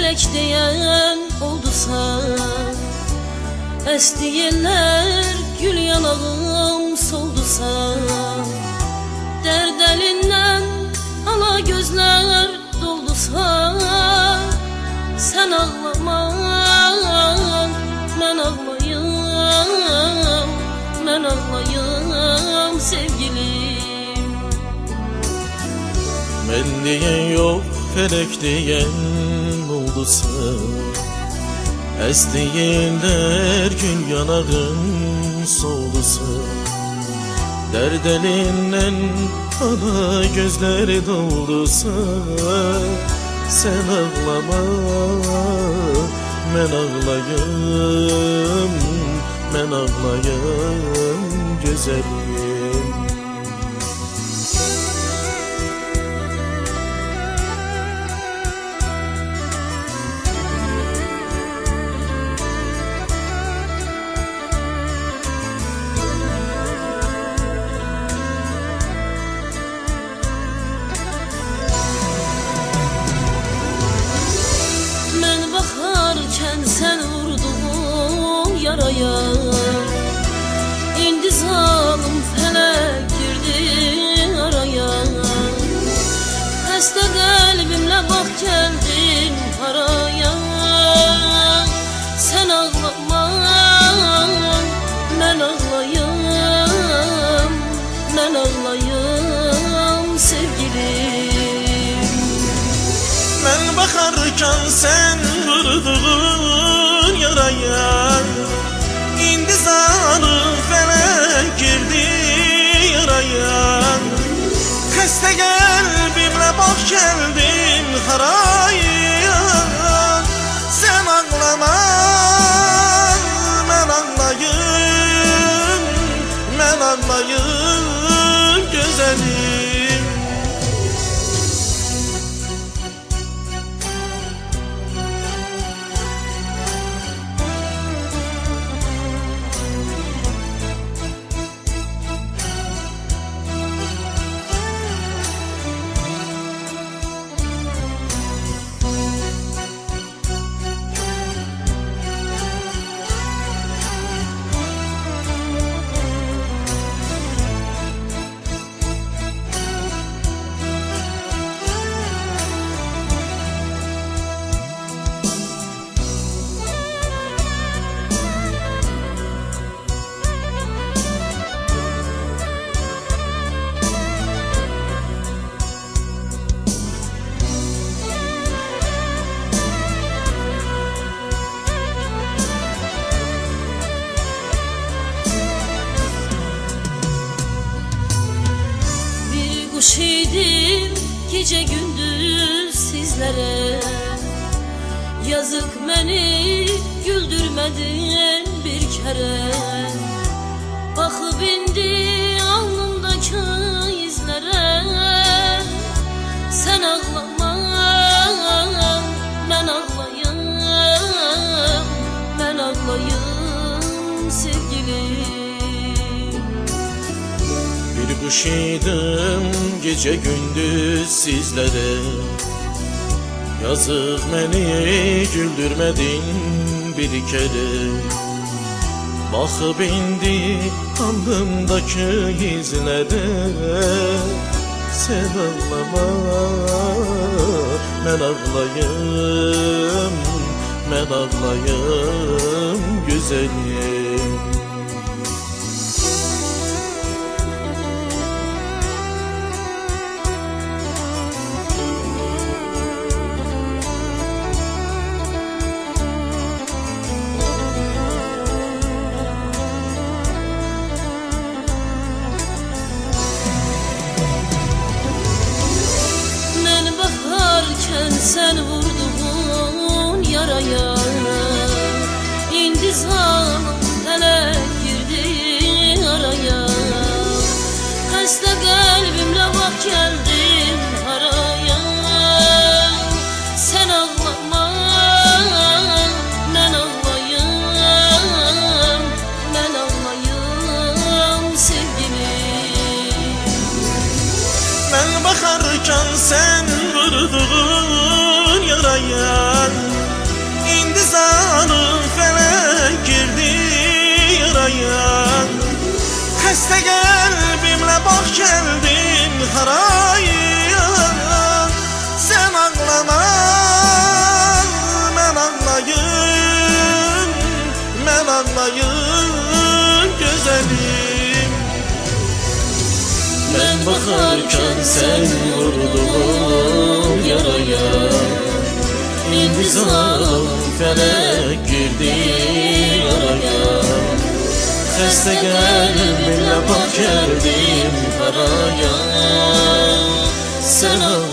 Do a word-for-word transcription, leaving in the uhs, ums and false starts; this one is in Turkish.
felek diyen oldusa, esti yeller gül yanağım soldusa, derd elinden ala gözler doldusa, sen ağlama, ben ağlayım, ben ağlayım sevgilim. Ben diyen yok, felek diyen oldusa, esti yeller gül yanağın soldusa, derd elinden ana gözleri doldusa, sen ağlama, ben ağlayım, ben ağlayım güzelim. Bakarken sen vurduğun yaraya, indi zalim felek girdi araya. Hasta kalbimle bak geldin araya. Sen ağlama, ben ağlayım, ben ağlayım sevgilim. Ben bakarken sen vurduğun yaraya, indi zalim felek girdi yaraya. Hasta kalbimle bak geldin haraya. Sen ağlama, ben ağlayım, ben ağlayım güzelim. Kuş idim gece gündüz sizlere, yazık beni güldürmedin bir kere. Bakıp indi alnımdaki izlere. Sen ağlama, ben ağlayım, ben ağlayım sevgilim. Bir kuş idim gece gündüz sizlere, yazık beni güldürmedin bir kere. Bakıp indi alnımdaki izlere. Sen ağlama, ben ağlayım, ben ağlayım güzelim. Sen vurduğun yaraya, indi zalim geldim haraya. Sen ağlama, ben ağlayım, ben ağlayım güzelim. Ben bakarken sen vurduğum yaraya, İndi zalim felek girdi araya. Xəstə qəlbimlə bax gəldim haraya. Sən ağla